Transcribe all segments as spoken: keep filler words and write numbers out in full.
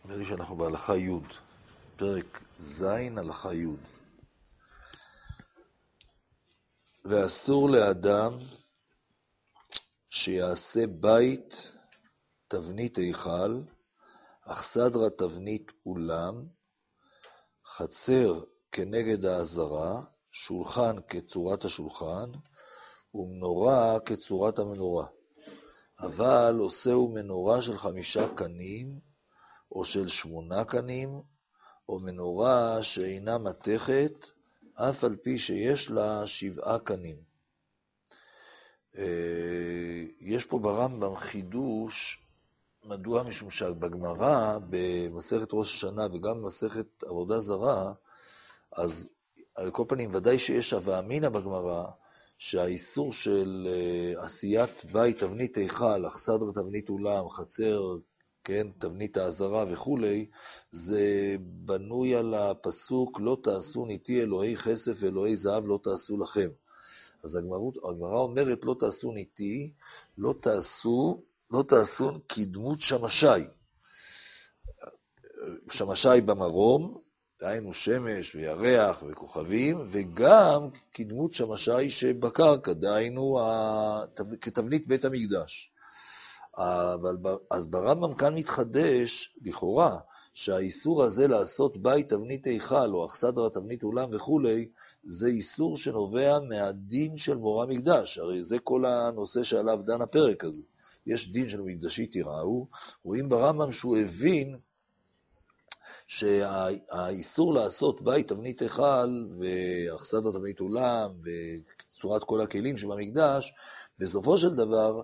נראה לי שאנחנו בהלכה י', פרק ז', הלכה י'. ואסור לאדם שיעשה בית תבנית היכל, אכסדרה תבנית אולם, חצר כנגד העזרה, שולחן כצורת השולחן, ומנורה כצורת המנורה. אבל עושהו מנורה של חמישה קנים, או של שמונה קנים, או מנורה שאינה מתכת, אף על פי שיש לה שבעה קנים. יש פה ברמב"ם חידוש, מדוע? משום שבגמרא, במסכת ראש השנה וגם במסכת עבודה זרה, אז על כל פנים ודאי שיש הווה אמינא בגמרא, שהאיסור של עשיית בית תבנית היכל, אכסדרה תבנית אולם, חצר, כן, תבנית העזרה וכולי, זה בנוי על הפסוק לא תעשו ניתי אלוהי כסף ואלוהי זהב לא תעשו לכם. אז הגמרא אומרת לא תעשו ניתי, לא תעשו, לא תעשו כדמות שמשי. שמשי במרום, דהיינו שמש וירח וכוכבים, וגם כדמות שמשי שבקרקע, דהיינו כתבנית בית המקדש. אבל אז ברמב"ם כאן מתחדש לכאורה שהאיסור הזה לעשות בית תבנית היכל או אכסדרה תבנית אולם וכולי, זה איסור שנובע מהדין של מורא מקדש. הרי זה כל הנושא שעליו דן הפרק הזה. יש דין של מקדשי תיראו, רואים ברמב"ם שהוא הבין שהאיסור לעשות בית תבנית היכל ואכסדרה תבנית אולם וצורת כל הכלים שבמקדש, בסופו של דבר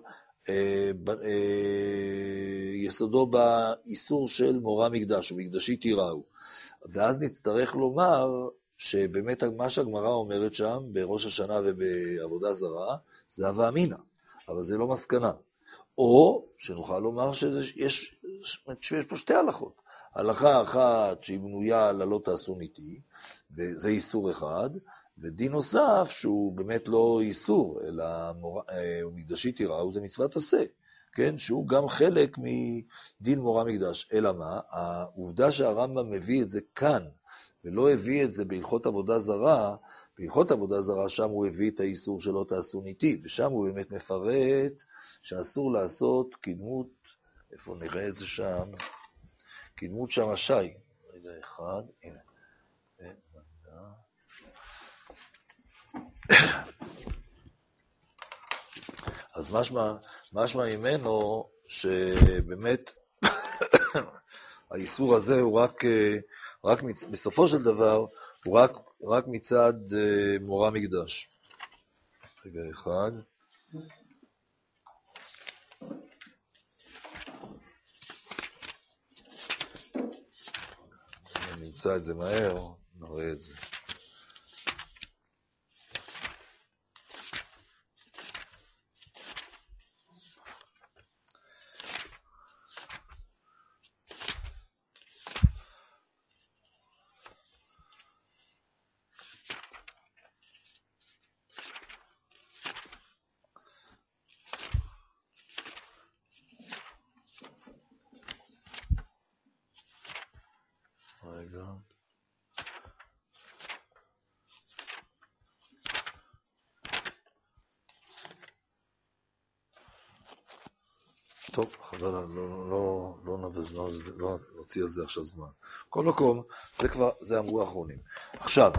יסודו באיסור של מורא מקדש, ומקדשי תיראו. ואז נצטרך לומר שבאמת מה שהגמרא אומרת שם, בראש השנה ובעבודה זרה, זה הווה אמינא, אבל זה לא מסקנה. או שנוכל לומר שיש שיש פה שתי הלכות. הלכה אחת שהיא בנויה על לא תעשו ניתי, וזה איסור אחד, ודין נוסף שהוא באמת לא איסור, אלא מור... מקדשי תיראו זה מצוות עשה, כן? שהוא גם חלק מדין מורא מקדש. אלא מה? העובדה שהרמב"ם מביא את זה כאן, ולא הביא את זה בהלכות עבודה זרה, בהלכות עבודה זרה שם הוא הביא את האיסור שלא תעשו ניתי, ושם הוא באמת מפרט שאסור לעשות כדמות, איפה נראה את זה שם? כדמות שמשי. רגע אחד, הנה. אז משמע, משמע ממנו שבאמת האיסור הזה הוא רק, רק בסופו של דבר, הוא רק, רק מצד מורא מקדש. רגע אחד. אני נמצא את זה מהר, נראה את זה. רגע. טוב, חבל, לא, לא, לא נבז, לא, לא נוציא על זה עכשיו זמן. כל מקום, זה כבר, זה אמרו האחרונים. עכשיו,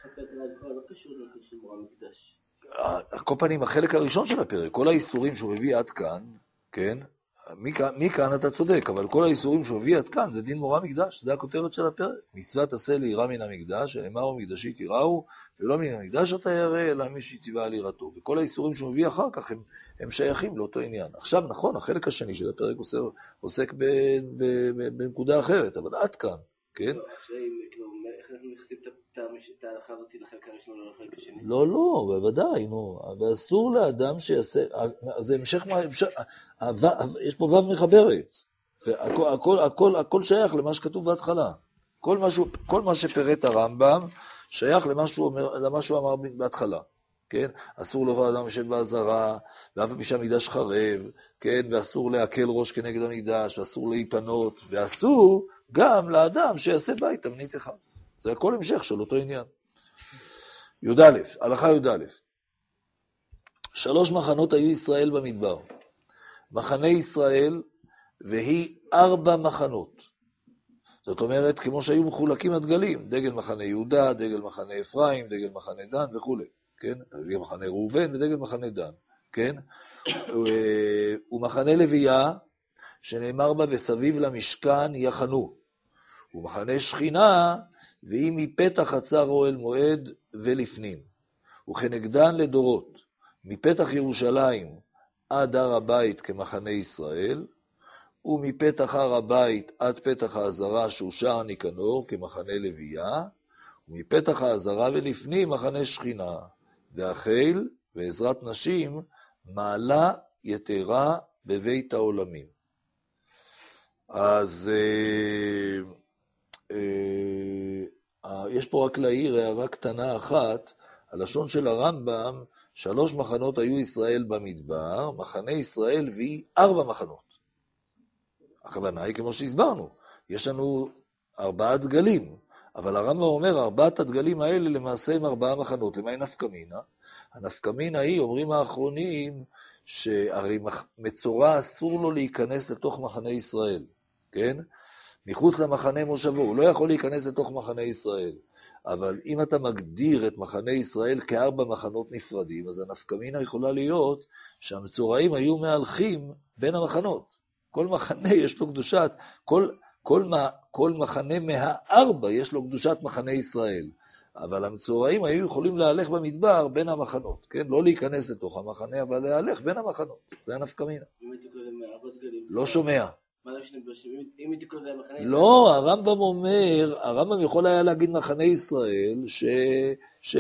כל פנים, החלק הראשון של הפרק, כל האיסורים שהוא מביא עד כאן, כן? מכאן אתה צודק, אבל כל האיסורים שהוא מביא עד כאן זה דין מורא מקדש, זה הכותרת של הפרק. מצוות עשה ליראה מן המקדש, שנאמר ומקדשי תיראו, ולא מן המקדש אתה ירא, אלא מי שציווה על יראתו. וכל האיסורים שהוא מביא אחר כך הם, הם שייכים לאותו עניין. עכשיו נכון, החלק השני של הפרק עוסק, עוסק בנקודה אחרת, אבל עד כאן, כן? לא, לא, בוודאי, נו, ואסור לאדם שיעשה, זה המשך, יש פה וו מחברת, הכל, הכל, הכל, הכל שייך למה שכתוב בהתחלה, כל מה, כל מה שפרט הרמב"ם שייך למה שהוא אומר, למה שהוא אמר בהתחלה, כן? אסור לבוא אדם יושב בעזרה, ואף על פי שהמקדש חרב, כן? ואסור להקל ראש כנגד המקדש, ואסור להיפנות, ואסור גם לאדם שיעשה בית תבנית אחד. זה הכל המשך של אותו עניין. י"א, הלכה י"א. שלוש מחנות היו ישראל במדבר. מחנה ישראל והיא ארבע מחנות. זאת אומרת, כמו שהיו מחולקים הדגלים, דגל מחנה יהודה, דגל מחנה אפרים, דגל מחנה דן וכו'. כן? דגל מחנה ראובן ודגל מחנה דן. כן? ומחנה לוויה, שנאמר בה וסביב למשכן יחנו. ומחנה שכינה, והיא מפתח חצר אוהל מועד ולפנים. וכנגדן לדורות, מפתח ירושלים עד הר הבית כמחנה ישראל, ומפתח הר הבית עד פתח העזרה שהוא שער ניקנור כמחנה לוויה, ומפתח העזרה ולפנים מחנה שכינה, והחיל ועזרת נשים מעלה יתרה בבית העולמים. אז אה, אה, יש פה רק להעיר הערה קטנה אחת, הלשון של הרמב"ם, שלוש מחנות היו ישראל במדבר, מחנה ישראל והיא ארבע מחנות. הכוונה היא כמו שהסברנו, יש לנו ארבעה דגלים, אבל הרמב"ם אומר, ארבעת הדגלים האלה למעשה הם ארבעה מחנות. למה היא נפקמינה? הנפקמינה היא, אומרים האחרונים, שהרי מצורע אסור לו להיכנס לתוך מחנה ישראל, כן? מחוץ למחנה מושבו, הוא לא יכול להיכנס לתוך מחנה ישראל. אבל אם אתה מגדיר את מחנה ישראל כארבע מחנות נפרדים, אז הנפקמינה יכולה להיות שהמצורעים היו מהלכים בין המחנות. כל מחנה יש לו קדושת, כל, כל, כל מחנה מהארבע יש לו קדושת מחנה ישראל. אבל המצורעים היו יכולים להלך במדבר בין המחנות, כן? לא להיכנס לתוך המחנה, אבל להלך בין המחנות. זה הנפקמינה. לא שומע. לא, הרמב"ם אומר, הרמב"ם יכול היה להגיד מחנה ישראל, ש... ש...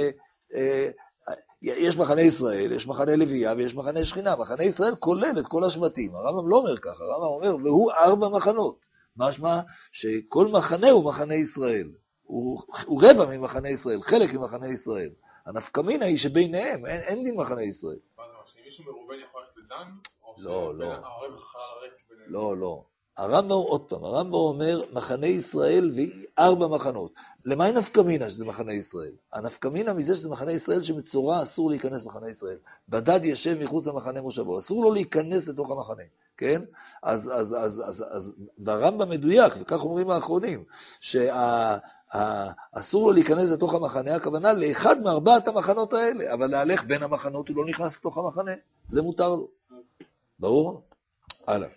יש מחנה ישראל, יש מחנה לוויה ויש מחנה שכינה. מחנה ישראל כולל את כל השבטים. הרמב"ם לא אומר ככה, הרמב"ם אומר, והוא ארבע מחנות. משמע שכל מחנה הוא מחנה ישראל. הוא, הוא רבע ממחנה ישראל, חלק ממחנה ישראל. הנפקמינה היא שביניהם, אין, אין דין מחנה ישראל. מה זה מה, שמישהו מראובן יכול ללכת לדן? לא, לא. הערב חלל ריק ביניהם? לא, לא. הרמב"ם, עוד פעם, הרמב"ם אומר, מחנה ישראל והיא ארבע מחנות. למה היא נפקמינה שזה מחנה ישראל? הנפקמינה מזה שזה מחנה ישראל שמצורע אסור להיכנס מחנה ישראל. בדד ישב מחוץ למחנה מושבו, אסור לו להיכנס לתוך המחנה, כן? אז, אז, אז, אז, אז, ברמב"ם מדויק, וכך אומרים האחרונים, שאסור לו להיכנס לתוך המחנה, הכוונה לאחד מארבעת המחנות האלה, אבל להלך בין המחנות הוא לא נכנס לתוך המחנה, זה מותר לו. ברור? הלאה.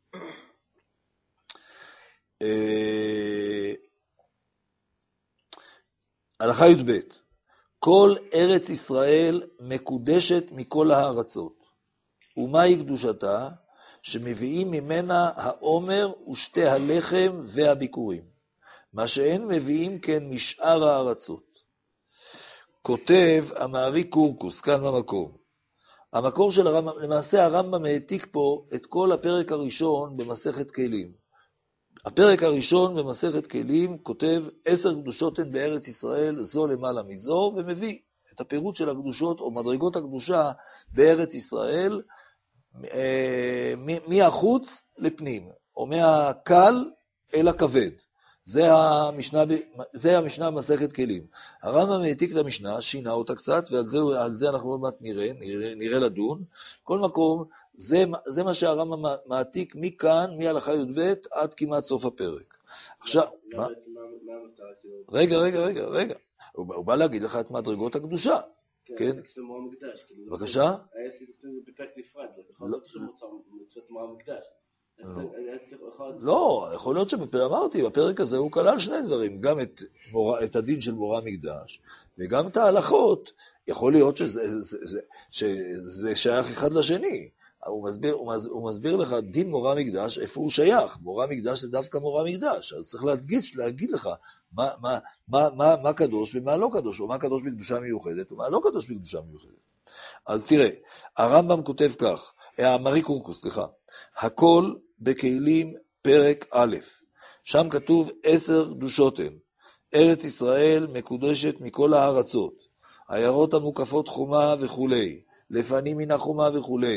הלכה י"ב, כל ארץ ישראל מקודשת מכל הארצות. ומהי קדושתה? שמביאים ממנה העומר ושתי הלחם והביקורים. מה שאין מביאים כן משאר הארצות. כותב המערי קורקוס, כאן במקום. המקור של הרמב"ם, למעשה הרמב"ם העתיק פה את כל הפרק הראשון במסכת כלים. הפרק הראשון במסכת כלים כותב עשר קדושות הן בארץ ישראל, זו למעלה מזו, ומביא את הפירוט של הקדושות או מדרגות הקדושה בארץ ישראל, מהחוץ לפנים, או מהקל אל הכבד. זה המשנה, זה המשנה במסכת כלים. הרמב"ם העתיק את המשנה, שינה אותה קצת, ועל זה, על זה אנחנו עוד מעט נראה, נראה, נראה לדון. כל מקום, זה, זה מה שהרמב"ם מעתיק מכאן, מהלכה י"ב עד כמעט סוף הפרק. עכשיו, מה? רגע, רגע, רגע, רגע. הוא בא להגיד לך את מדרגות הקדושה. כן? בבקשה? היה סיכסטים בפרק נפרד, יכול להיות שמוצא מצוות מורה מקדש. לא, יכול להיות שאמרתי, בפרק הזה הוא כלל שני דברים, גם את, מורה, את הדין של מורה מקדש, וגם את ההלכות, יכול להיות שזה, זה, זה, שזה שייך אחד לשני. הוא מסביר, הוא מסביר, הוא מסביר לך דין מורה מקדש, איפה הוא שייך. מורה מקדש זה דווקא מורה מקדש, אז צריך להדגיש, להגיד לך מה, מה, מה, מה, מה קדוש ומה לא קדוש, או מה קדוש בקדושה מיוחדת, ומה לא קדוש בקדושה מיוחדת. אז תראה, הרמב"ם כותב כך, המערי קורקוס, סליחה, הכל בכלים פרק א', שם כתוב עשר קדושות הן, ארץ ישראל מקודשת מכל הארצות, העיירות המוקפות חומה וכו', לפנים מן החומה וכו',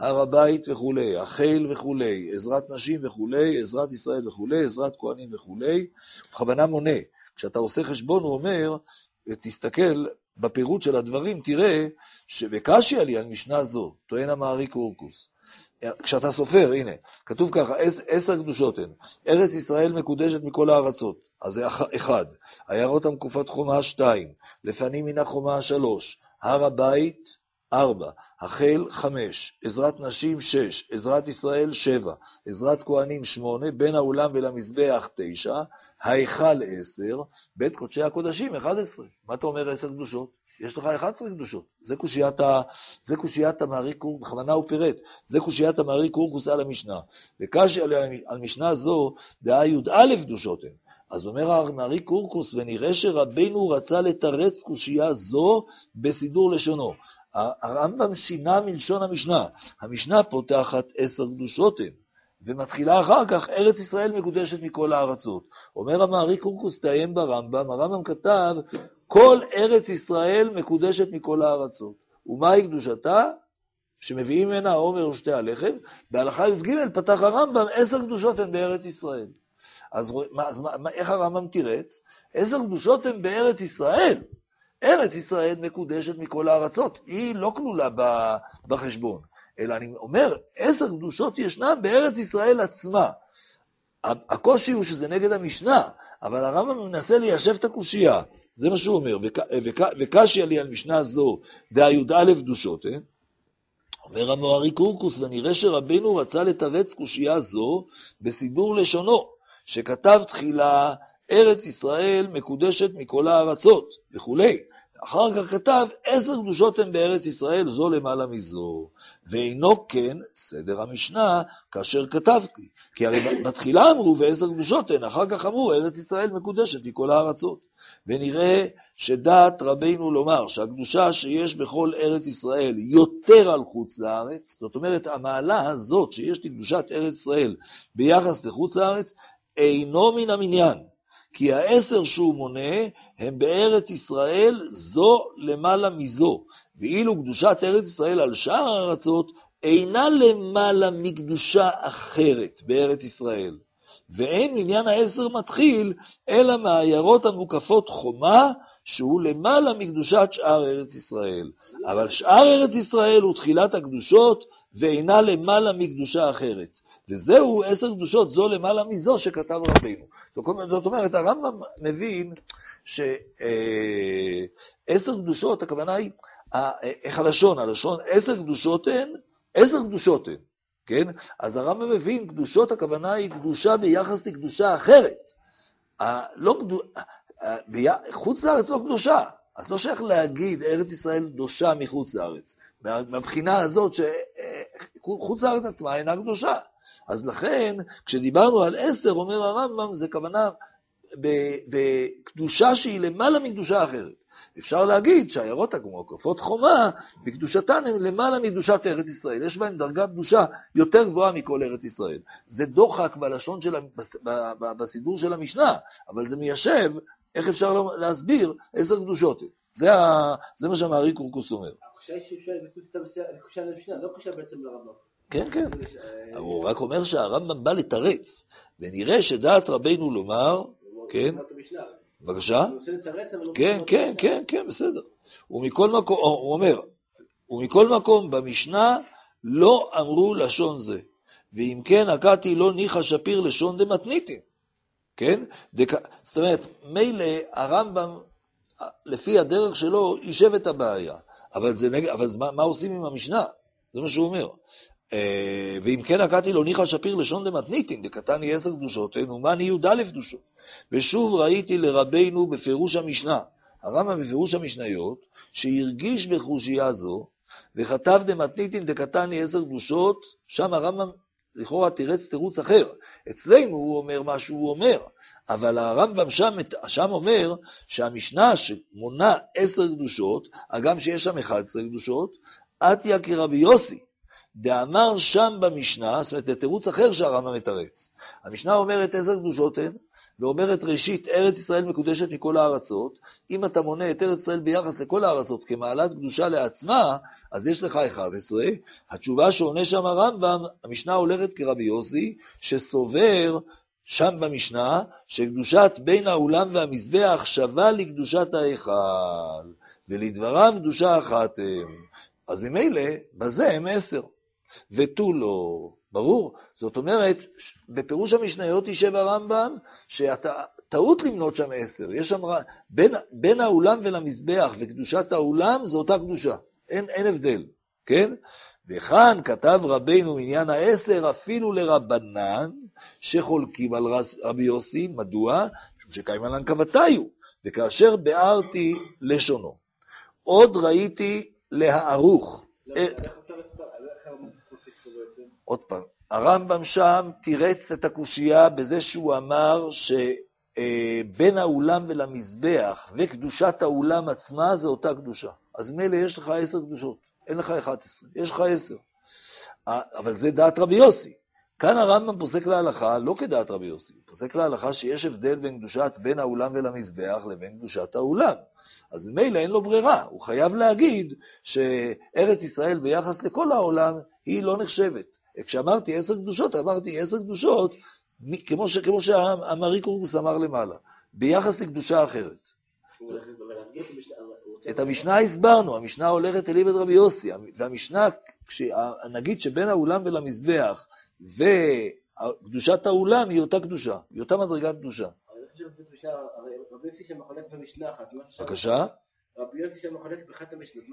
הר הבית וכולי, החיל וכולי, עזרת נשים וכולי, עזרת ישראל וכולי, עזרת כהנים וכולי, בכוונה מונה. כשאתה עושה חשבון הוא אומר, תסתכל בפירוט של הדברים, תראה שבקשיא לי על משנה זו, טוען המעריק קורקוס. כשאתה סופר, הנה, כתוב ככה, עשר קדושות הן, ארץ ישראל מקודשת מכל הארצות, אז זה אחד, עיירות המקופת חומה שתיים, לפנים מן החומה שלוש, הר הבית ארבע, החיל חמש, עזרת נשים שש, עזרת ישראל שבע, עזרת כהנים שמונה, בין האולם ולמזבח תשע, ההיכל עשר, בית קודשי הקודשים אחד עשרה. מה אתה אומר עשר קדושות? יש לך אחת עשרה קדושות. זה קושיית, ה... זה קושיית המעריק קורקוס, בכוונה הוא פירט, זה קושיית המעריק קורקוס על המשנה. וקשיא על, על משנה זו, דעה י"א קדושות הן. אז אומר המעריק קורקוס, ונראה שרבנו רצה לתרץ קושייה זו בסידור לשונו. הרמב"ם שינה מלשון המשנה. המשנה פותחת עשר קדושות הן, ומתחילה אחר כך, ארץ ישראל מקודשת מכל הארצות. אומר המעריק קורקוס, תאיים ברמב"ם, הרמב"ם כתב, כל ארץ ישראל מקודשת מכל הארצות. ומהי קדושתה? שמביאים ממנה העומר ושתי הלחם, בהלכה י"ג פתח הרמב"ם, עשר קדושות הן בארץ ישראל. אז, אז מה, איך הרמב"ם תירץ? עשר קדושות הן בארץ ישראל. ארץ ישראל מקודשת מכל הארצות, היא לא כלולה בחשבון, אלא אני אומר, עשר קדושות ישנם בארץ ישראל עצמה. הקושי הוא שזה נגד המשנה, אבל הרמב"ם מנסה ליישב את הקושייה, זה מה שהוא אומר, וקשיא לי על משנה זו, דעה י"א קדושות, אה? אומר המעריק קורקוס, ונראה שרבנו רצה לתרץ קושייה זו בסידור לשונו, שכתב תחילה, ארץ ישראל מקודשת מכל הארצות, וכולי. אחר כך כתב, עשר קדושות הן בארץ ישראל, זו למעלה מזו. ואינו כן סדר המשנה כאשר כתבתי. כי הרי בתחילה אמרו, ועשר קדושות הן, אחר כך אמרו, ארץ ישראל מקודשת מכל הארצות. ונראה שדעת רבינו לומר, שהקדושה שיש בכל ארץ ישראל יותר על חוץ לארץ, זאת אומרת, המעלה הזאת שיש לקדושת ארץ ישראל ביחס לחוץ לארץ, אינו מן המניין. כי העשר שהוא מונה הם בארץ ישראל זו למעלה מזו, ואילו קדושת ארץ ישראל על שאר הארצות אינה למעלה מקדושה אחרת בארץ ישראל. ואין מניין העשר מתחיל אלא מהעיירות המוקפות חומה שהוא למעלה מקדושת שאר ארץ ישראל. אבל שאר ארץ ישראל הוא תחילת הקדושות ואינה למעלה מקדושה אחרת. וזהו עשר קדושות זו למעלה מזו שכתב רבינו. זאת אומרת, הרמב"ם מבין שעשר קדושות, הכוונה היא, איך הלשון, הלשון, עשר קדושות הן, עשר קדושות הן, כן? אז הרמב"ם מבין, קדושות הכוונה היא קדושה ביחס לקדושה אחרת. לא קדושה, חוץ לארץ לא קדושה, אז לא שייך להגיד ארץ ישראל קדושה מחוץ לארץ. מהבחינה הזאת שחוץ לארץ עצמה אינה קדושה. אז לכן, כשדיברנו על עשר, אומר הרמב"ם, זה כוונה בקדושה שהיא למעלה מקדושה אחרת. אפשר להגיד שהעיירות המוקפות חומה, בקדושתן הן למעלה מקדושת ארץ ישראל. יש בהן דרגת קדושה יותר גבוהה מכל ארץ ישראל. זה דוחק בלשון של, בסידור של המשנה, אבל זה מיישב איך אפשר להסביר עשר קדושות. זה, ה, זה מה שהמעריק קורקוס אומר. הקושה היא שאפשר לקושה למשנה, לא קושה בעצם לרמב"ם. כן, כן. הוא רק אומר שהרמב"ם בא לתרץ, ונראה שדעת רבינו לומר, כן, בבקשה? כן, כן, כן, כן, בסדר. ומכל מקום, הוא אומר, ומכל מקום במשנה לא אמרו לשון זה, ואם כן הקתי לא ניחא שפיר לשון דמתניתין, כן? זאת אומרת, מילא הרמב"ם, לפי הדרך שלו, יישב את הבעיה, אבל מה עושים עם המשנה? זה מה שהוא אומר. ואם כן הקתי לא ניחא שפיר לשון דמתניתין, דקתני עשר קדושות, ומני י"א קדושות. ושוב ראיתי לרבינו בפירוש המשנה, הרמב"ם בפירוש המשניות, שהרגיש בחושייה זו, וכתב דמתניתין דקתני עשר קדושות, שם הרמב"ם לכאורה תירץ תירוץ אחר. אצלנו הוא אומר מה שהוא אומר, אבל הרמב"ם שם, שם אומר שהמשנה שמונה עשר קדושות, הגם שיש שם אחת עשרה קדושות, עתיה כרבי יוסי, דאמר שם במשנה, זאת אומרת, זה תירוץ אחר שהרמב"ם מתרץ. המשנה אומרת עשר קדושות הן, ואומרת ראשית, ארץ ישראל מקודשת מכל הארצות. אם אתה מונה את ארץ ישראל ביחס לכל הארצות כמעלת קדושה לעצמה, אז יש לך אחת עשרה. התשובה שעונה שם הרמב"ם, המשנה הולכת כרבי יוסי, שסובר שם במשנה, שקדושת בין האולם והמזבח שווה לקדושת ההיכל, ולדבריו קדושה אחת הם. אז ממילא, בזה הם עשר. ותו לא. ברור? זאת אומרת, בפירוש המשניות יישב הרמב"ם, שהטעות למנות שם עשר. יש שם, בין, בין האולם ולמזבח וקדושת האולם, זו אותה קדושה. אין, אין הבדל. כן? וכאן כתב רבינו עניין העשר אפילו לרבנן, שחולקים על רבי יוסי. מדוע? שקיים עלן כבתיו, וכאשר ביארתי לשונו. עוד ראיתי להערוך. עוד פעם, הרמב"ם שם תירץ את הקושייה בזה שהוא אמר שבין האולם ולמזבח וקדושת האולם עצמה זה אותה קדושה. אז מילא יש לך עשר קדושות, אין לך אחת עשרה, יש לך עשר. אבל זה דעת רבי יוסי. כאן הרמב"ם פוסק להלכה, לא כדעת רבי יוסי, פוסק להלכה שיש הבדל בין קדושת בין האולם ולמזבח לבין קדושת האולם. אז מילא אין לו ברירה, הוא חייב להגיד שארץ ישראל ביחס לכל העולם היא לא נחשבת. כשאמרתי עשר קדושות, אמרתי עשר קדושות, כמו, ש, כמו שהמרי קורקוס אמר למעלה, ביחס לקדושה אחרת. את המשנה הסברנו, המשנה הולכת אל עבד רבי יוסי, והמשנה, נגיד שבין האולם ולמזבח, וקדושת האולם היא אותה קדושה, היא אותה מדרגת קדושה. רבי יוסי שם מחולק במשנה אחת. בבקשה? רבי יוסי שם מחולק באחת המשנות.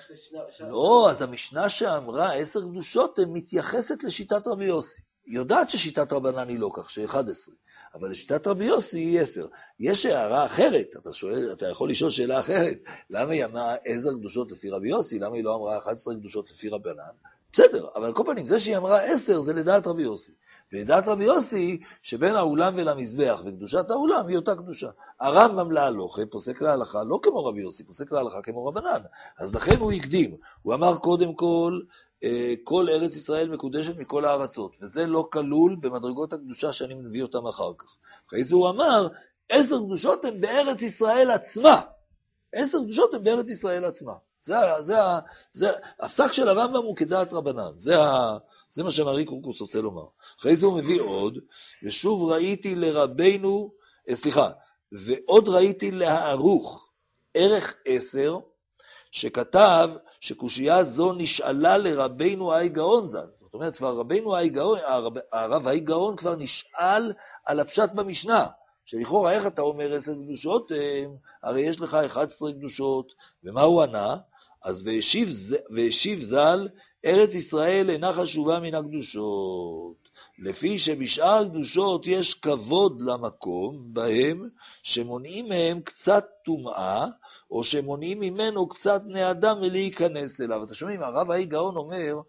לא, אז המשנה שאמרה עשר קדושות מתייחסת לשיטת רבי יוסי. היא יודעת ששיטת רבנן היא לא כך, ש-אחד עשר. אבל לשיטת רבי יוסי היא עשר. יש הערה אחרת, אתה שואל, אתה יכול לשאול שאלה אחרת. למה היא אמרה עשר קדושות לפי רבי יוסי? למה היא לא אמרה אחת עשרה קדושות לפי רבנן? בסדר, אבל כל פעמים זה שהיא אמרה עשר זה לדעת רבי יוסי. ולדעת רבי יוסי שבין האולם ולמזבח וקדושת האולם היא אותה קדושה. הרמב"ם להלכה פוסק להלכה לא כמו רבי יוסי, פוסק להלכה כמו רבנן. אז לכן הוא הקדים. הוא אמר קודם כל, כל ארץ ישראל מקודשת מכל הארצות, וזה לא כלול במדרגות הקדושה שאני מביא אותם אחר כך. אחרי זה הוא אמר, עשר קדושות הן בארץ ישראל עצמה. עשר קדושות הן בארץ ישראל עצמה. זה, זה, זה, הפסק של הרמב"ם הוא כדעת רבנן. זה, זה מה שמרי קורקוס רוצה לומר. אחרי זה הוא מביא עוד, ושוב ראיתי לרבינו, סליחה, ועוד ראיתי להערוך ערך עשר, שכתב שקושייה זו נשאלה לרבינו האי גאון ז"ל. זאת אומרת, כבר רבינו האי גאון, הרב האי גאון כבר נשאל על הפשט במשנה, שלכאורה איך אתה אומר עשר קדושות, הרי יש לך אחת עשרה קדושות, ומה הוא ענה? אז והשיב, והשיב ז"ל, ארץ ישראל אינה חשובה מן הקדושות, לפי שבשאר הקדושות יש כבוד למקום בהם, שמונעים מהם קצת טומאה, או שמונעים ממנו קצת בני אדם ולהיכנס אליו. אתה שומעים, הרב האי גאון אומר,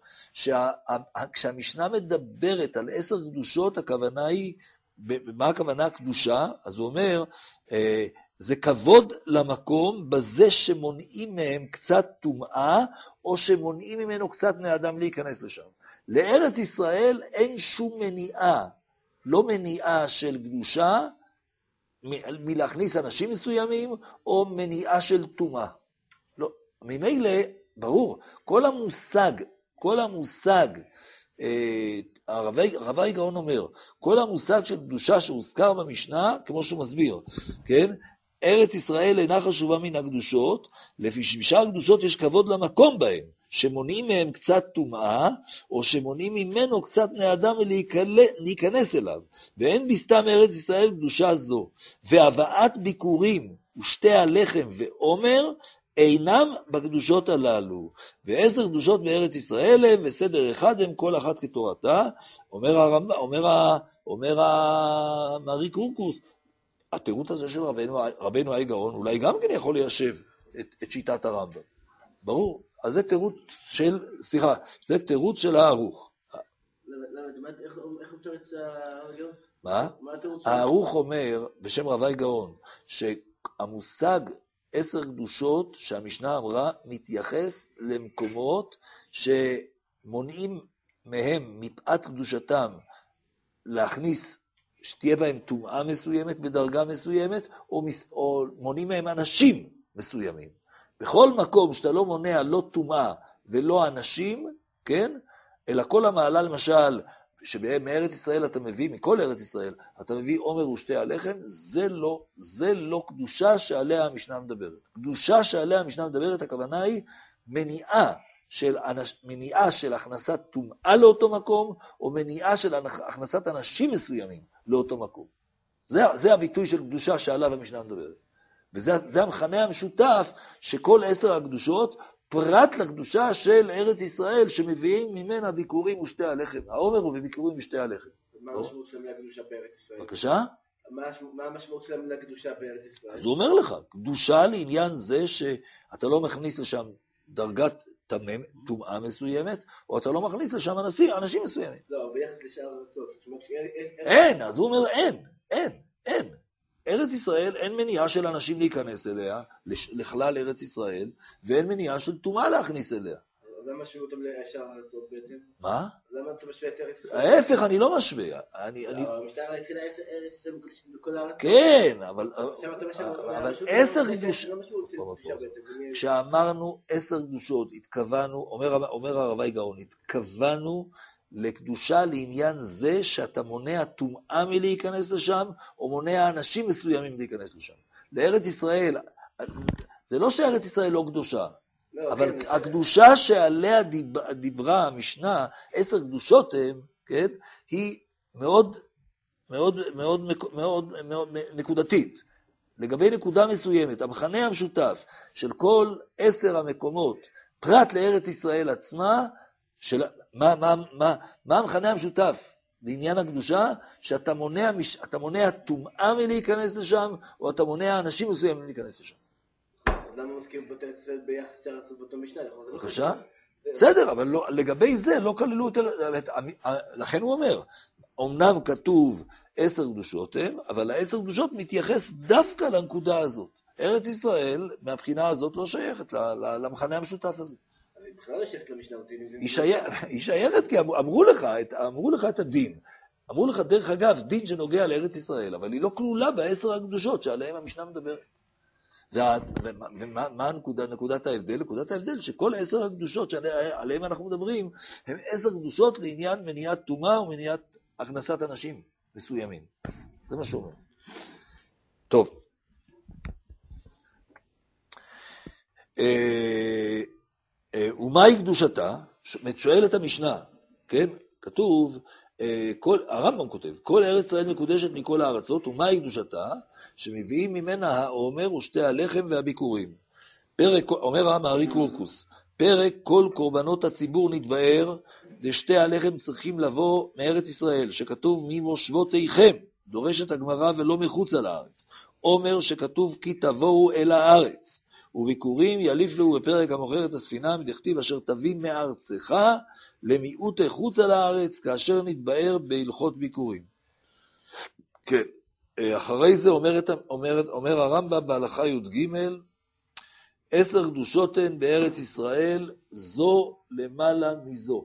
שכשהמשנה מדברת על עשר קדושות, הכוונה היא, מה הכוונה קדושה? אז הוא אומר, זה כבוד למקום בזה שמונעים מהם קצת טומאה, או שמונעים ממנו קצת בני אדם להיכנס לשם. לארץ ישראל אין שום מניעה, לא מניעה של קדושה, מלהכניס אנשים מסוימים, או מניעה של טומאה. לא, ממילא, ברור, כל המושג, כל המושג, הרב האי גאון אומר, כל המושג של קדושה שהוזכר במשנה, כמו שהוא מסביר, כן? ארץ ישראל אינה חשובה מן הקדושות, לפי שבשאר הקדושות יש כבוד למקום בהם, שמונעים מהם קצת טומאה, או שמונעים ממנו קצת בני אדם להיכנס אליו, ואין בסתם ארץ ישראל קדושה זו, והבאת ביקורים ושתי הלחם ועומר, אינם בקדושות הללו, ועשר קדושות בארץ ישראל הם, וסדר אחד הם כל אחת כתורתה. אומר הרמב"ם, אומר, אומר המרי קורקוס, התירוץ הזה של רבינו, רבינו האי גאון, אולי גם כן יכול ליישב את, את שיטת הרמב"ם. ברור, אז זה תירוץ של, סליחה, זה תירוץ של הערוך. איך הוא תירוץ הערוך? מה? הערוך אומר, בשם רב האי גאון, שהמושג עשר קדושות שהמשנה אמרה מתייחס למקומות מונעים מהם מפאת קדושתם להכניס, שתהיה בהם טומאה מסוימת בדרגה מסוימת, או, מס, או מונעים מהם אנשים מסוימים. בכל מקום שאתה לא מונע לא טומאה ולא אנשים, כן? אלא כל המעלה למשל, שמארץ ישראל אתה מביא, מכל ארץ ישראל, אתה מביא עומר ושתי הלחם, זה לא, זה לא קדושה שעליה המשנה מדברת. קדושה שעליה המשנה מדברת, הכוונה היא מניעה של, מניעה של הכנסת טומאה לאותו מקום, או מניעה של הכנסת אנשים מסוימים לאותו מקום. זה, זה הביטוי של קדושה שעליו המשנה מדברת. וזה זה המכנה המשותף שכל עשר הקדושות, פרט לקדושה של ארץ ישראל, שמביאים ממנה ביקורים ושתי הלחם. העומר הוא בביקורים ושתי הלחם. מה המשמעות שלהם לקדושה בארץ ישראל? בבקשה? מה המשמעות שלהם לקדושה בארץ ישראל? אז הוא אומר לך, קדושה לעניין זה שאתה לא מכניס לשם דרגת טומאה מסוימת, או אתה לא מכניס לשם אנשים, אנשים מסוימים. לא, ביחד לשאר ארצות. אין, אז הוא אומר אין, אין, אין. ארץ ישראל אין מניעה של אנשים להיכנס אליה, לכלל ארץ ישראל, ואין מניעה של טומאה להכניס אליה. למה משווה אותם לשאר הארצות בעצם? מה? למה אתה משווה את ארץ ישראל? ההפך, אני לא משווה. המשטרה התחילה ארץ ישראל בכל הארץ? כן, אבל עשר קדושות... כשאמרנו עשר קדושות, התכוונו, אומר הרבי גאון, התכוונו לקדושה לעניין זה שאתה מונע טומאה מלהיכנס לשם, או מונע אנשים מסוימים להיכנס לשם. לארץ ישראל, זה לא שארץ ישראל לא קדושה, לא, אבל כן, הקדושה שעליה דיב, דיברה המשנה, עשר קדושות הם, כן, היא מאוד, מאוד, מאוד, מאוד, מאוד נקודתית. לגבי נקודה מסוימת, המכנה המשותף של כל עשר המקומות, פרט לארץ ישראל עצמה, של, מה, מה, מה, מה המכנה המשותף לעניין הקדושה? שאתה מונע, אתה מונע טומאה מלהיכנס לשם, או אתה מונע אנשים מסוימים להיכנס לשם. למה מזכירים פה את ארץ ישראל ביחס לשאר ארצות באותו משנה? בבקשה? בסדר, אבל לא, לגבי זה לא כללו יותר, לכן הוא אומר, אמנם כתוב עשר קדושות הם, אבל העשר קדושות מתייחס דווקא לנקודה הזאת. ארץ ישראל, מהבחינה הזאת, לא שייכת למכנה המשותף הזה. אני בכלל לא שייכת למשנה אותי. היא שייכת כי אמרו לך, אמרו לך את הדין. אמרו לך, דרך אגב, דין שנוגע לארץ ישראל, אבל היא לא כלולה בעשר הקדושות שעליהם המשנה מדברת. ומה הנקודה, נקודת ההבדל? נקודת ההבדל שכל עשר הקדושות שעליהם אנחנו מדברים, הם עשר קדושות לעניין מניעת טומאה ומניעת הכנסת אנשים מסוימים. זה מה שאומר. טוב. ומהי קדושתה? שואלת המשנה, כן? כתוב, כל, הרמב"ם כותב, כל ארץ ישראל מקודשת מכל הארצות, ומהי קדושתה? שמביאים ממנה העומר ושתי הלחם והביקורים. פרק, אומר המארי קורקוס, פרק כל קורבנות הציבור נתבאר, ושתי הלחם צריכים לבוא מארץ ישראל, שכתוב ממושבותיכם, דורשת הגמרא ולא מחוץ על הארץ. עומר שכתוב כי תבואו אל הארץ, וביקורים יליף לו בפרק המוכר את הספינה, מדכתיב אשר תבין מארצך למיעוט חוץ על הארץ, כאשר נתבאר בהלכות ביקורים. כן. אחרי זה אומר, אומר, אומר הרמב"ם בהלכה י"ג, עשר קדושות הן בארץ ישראל, זו למעלה מזו.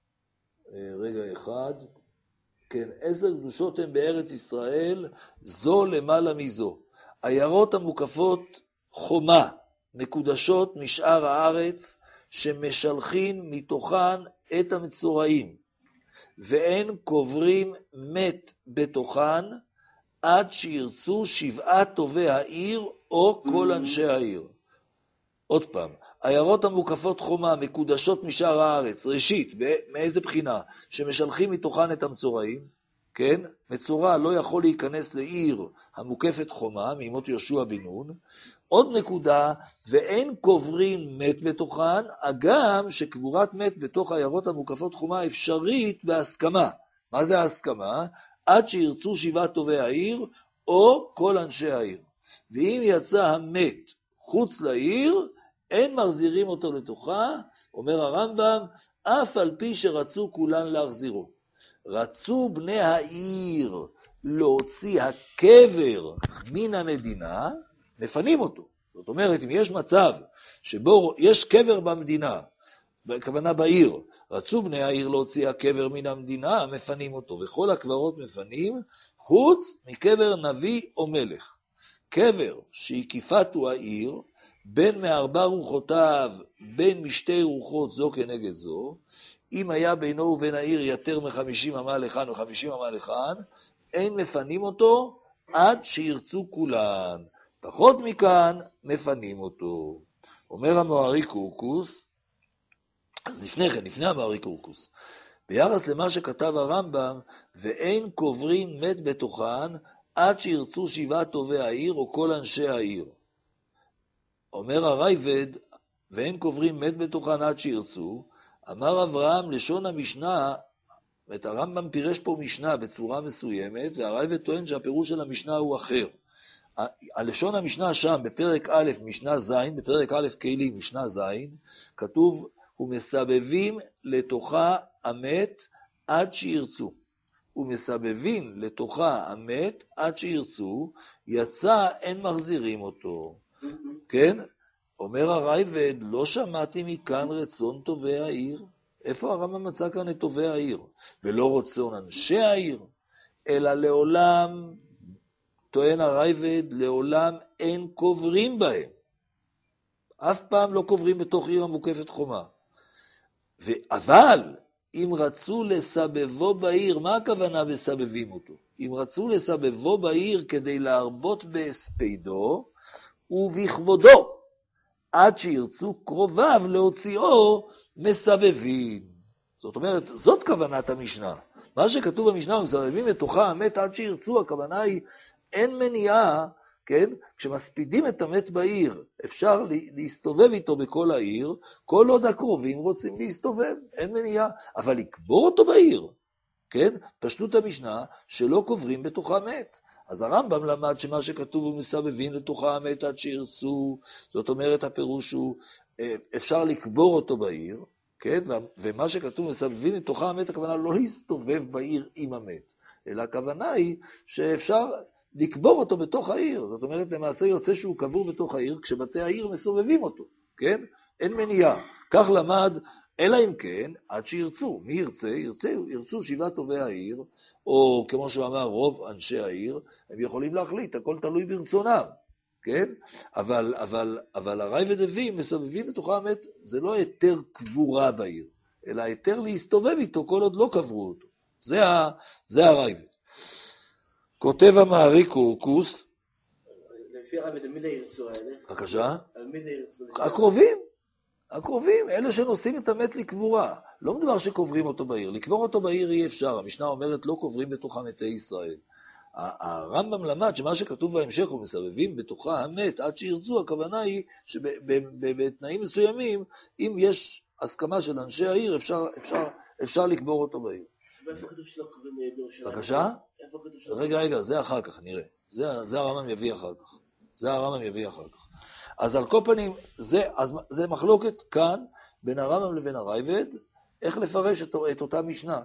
רגע אחד, כן, עשר קדושות הן בארץ ישראל, זו למעלה מזו. עיירות המוקפות חומה, מקודשות משאר הארץ, שמשלחין מתוכן את המצורעים, ואין קוברים מת בתוכן, עד שירצו שבעה טובי העיר או כל אנשי העיר. עוד פעם, עיירות המוקפות חומה, מקודשות משאר הארץ, ראשית, מאיזה בחינה? שמשלחים מתוכן את המצורעים, כן? מצורע לא יכול להיכנס לעיר המוקפת חומה, מימות יהושע בן נון. עוד נקודה, ואין קוברים מת בתוכן, אגם שקבורת מת בתוך עיירות המוקפות חומה אפשרית בהסכמה. מה זה ההסכמה? עד שירצו שבעה טובי העיר, או כל אנשי העיר. ואם יצא המת חוץ לעיר, אין מחזירים אותו לתוכה, אומר הרמב"ם, אף על פי שרצו כולן להחזירו. רצו בני העיר להוציא הקבר מן המדינה, מפנים אותו. זאת אומרת, אם יש מצב שבו יש קבר במדינה, הכוונה בעיר, רצו בני העיר להוציא הקבר מן המדינה, מפנים אותו, וכל הקברות מפנים, חוץ מקבר נביא או מלך. קבר שהקיפתו העיר, בין מארבע רוחותיו, בין משתי רוחות זו כנגד זו, אם היה בינו ובין העיר יותר מחמישים אמה לכאן או חמישים אמה לכאן, אין מפנים אותו עד שירצו כולן. פחות מכאן מפנים אותו. אומר המוארי קורקוס, אז לפני כן, לפני המוארי קורקוס, ביחס למה שכתב הרמב"ם, ואין קוברין מת בתוכן עד שירצו שבעה טובי העיר או כל אנשי העיר. אומר הרייבד, ואין קוברין מת בתוכן עד שירצו, אמר אברהם לשון המשנה, ואת הרמב"ם פירש פה משנה בצורה מסוימת, והרייבד טוען שהפירוש של המשנה הוא אחר. הלשון המשנה שם, בפרק א', משנה ז', בפרק א', כלים, משנה ז', כתוב, ומסבבים לתוכה המת עד שירצו. ומסבבים לתוכה המת עד שירצו, יצא אין מחזירים אותו. כן? אומר הרייבד, לא שמעתי מכאן רצון טובי העיר. איפה הרמב"ם מצא כאן את טובי העיר? ולא רצון אנשי העיר, אלא לעולם, טוען הרייבד, לעולם אין קוברים בהם. אף פעם לא קוברים בתוך עיר המוקפת חומה. ו- אבל אם רצו לסבבו בעיר, מה הכוונה בסבבים אותו? אם רצו לסבבו בעיר כדי להרבות בהספדו ובכבודו, עד שירצו קרוביו להוציאו מסבבים. זאת אומרת, זאת כוונת המשנה. מה שכתוב במשנה, מסבבים לתוכה המת עד שירצו, הכוונה היא, אין מניעה, כן? כשמספידים את המת בעיר, אפשר להסתובב איתו בכל העיר, כל עוד הקרובים רוצים להסתובב, אין מניעה, אבל לקבור אותו בעיר, כן? פשטות המשנה שלא קוברים בתוכה מת. אז הרמב"ם למד שמה שכתוב הוא מסבבים לתוכה המת עד שירצו, זאת אומרת הפירוש הוא, אפשר לקבור אותו בעיר, כן? ומה שכתוב מסבבים לתוכה המת, הכוונה לא להסתובב בעיר עם המת, אלא הכוונה היא שאפשר לקבור אותו בתוך העיר, זאת אומרת למעשה יוצא שהוא קבור בתוך העיר, כשבתי העיר מסובבים אותו, כן? אין מניעה, כך למד, אלא אם כן, עד שירצו, מי ירצה? ירצה, ירצו שבעה טובי העיר, או כמו שהוא אמר, רוב אנשי העיר, הם יכולים להחליט, הכל תלוי ברצונם, כן? אבל, אבל, אבל הרייבד הביא, מסובבים לתוכה המת, זה לא היתר קבורה בעיר, אלא היתר להסתובב איתו כל עוד לא קברו אותו. זה, ה, זה הרייבד. כותב המארי קורקוס, לפי הרייבד, מי זה ירצו האלה? בבקשה? על מי זה ירצו? הקרובים. הקרובים, אלה שנושאים את המת לקבורה. לא מדובר שקוברים אותו בעיר. לקבור אותו בעיר אי אפשר. המשנה אומרת לא קוברים בתוכה מתי ישראל. הרמב"ם למד שמה שכתוב בהמשך הוא מסבבים בתוכה המת עד שירצו, הכוונה היא שבתנאים מסוימים, אם יש הסכמה של אנשי העיר, אפשר, אפשר, אפשר לקבור אותו בעיר. איפה כתוב שלא קוברים בירושלים? בבקשה? איפה כתוב שלא? רגע, רגע, זה אחר כך, נראה. זה, זה הרמב"ם יביא אחר כך. זה הרמב"ם יביא אחר כך. אז על כל פנים, זה, אז, זה מחלוקת כאן בין הרמב"ם לבין הרייבד, איך לפרש את, את אותה משנה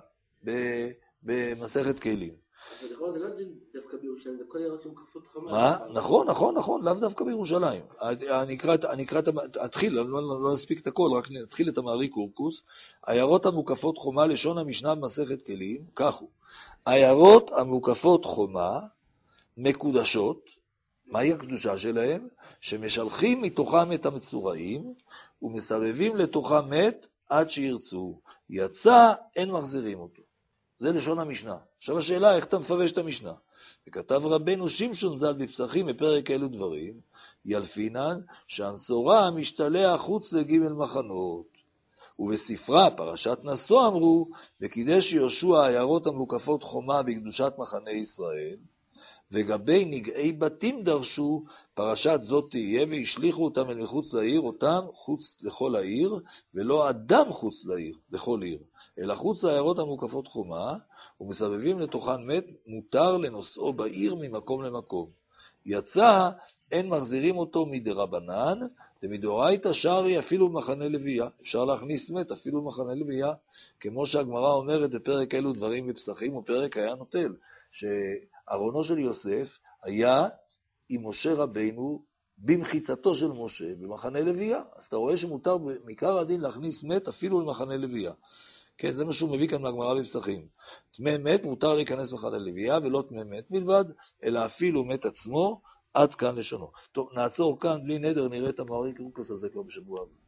במסכת כלים. אבל זה לא דווקא בירושלים, זה כל העירות שמוקפות חמה. מה? נכון, נכון, נכון, לאו דווקא בירושלים. אני אקרא, אני אקרא, אתחיל, אני לא, לא נספיק את הכל, רק נתחיל את המארי קורקוס. העיירות המוקפות חומה, לשון המשנה במסכת כלים, כך הוא. העיירות המוקפות חומה, מקודשות, מהי הקדושה שלהם? שמשלחים מתוכם את המצורעים, ומסבבים לתוכם מת עד שירצו. יצא, אין מחזירים אותו. זה לשון המשנה. עכשיו השאלה, איך אתה מפרש את המשנה? וכתב רבנו שמשון ז"ל בפסחים בפרק אלו דברים, ילפינן שהמצורע משתלח חוץ לג' מחנות. ובספרה, פרשת נשוא אמרו, וקידש יהושע העיירות המוקפות חומה בקדושת מחנה ישראל, וגבי נגעי בתים דרשו, פרשת זאת תהיה, והשליחו אותם אל מחוץ לעיר, אותם חוץ לכל העיר, ולא אדם חוץ לעיר, לכל עיר, אלא חוץ לעיירות המוקפות חומה, ומסבבים לתוכן מת, מותר לנוסעו בעיר ממקום למקום. יצא, אין מחזירים אותו מדרבנן, ומדאורייתא שרי אפילו במחנה לוויה. אפשר להכניס מת אפילו במחנה לוויה, כמו שהגמרא אומרת בפרק אלו דברים בפסחים, ופרק היה נוטל, ש... ארונו של יוסף היה עם משה רבינו במחיצתו של משה במחנה לוויה. אז אתה רואה שמותר מעיקר הדין להכניס מת אפילו למחנה לוויה. כן, זה מה שהוא מביא כאן מהגמרא בפסחים. טמא מת מותר להיכנס למחנה לוויה, ולא טמא מת מלבד, אלא אפילו מת עצמו, עד כאן לשונו. טוב, נעצור כאן, בלי נדר, נראה את המעריק רוקס הזה כבר בשבוע הבא.